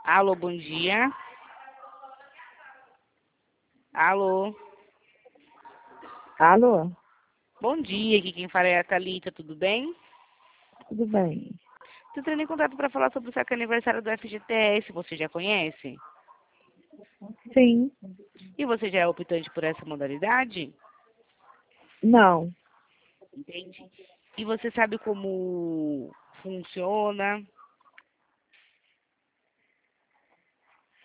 Alô, bom dia. Alô, Alô, bom dia. Aqui quem fala é a Thalita, tudo bem? tudo bem? Estou entrando em contato para falar sobre o saque aniversário do FGTS. Você já conhece? Sim, E você já é optante por essa modalidade? não, Entende? E você sabe como funciona?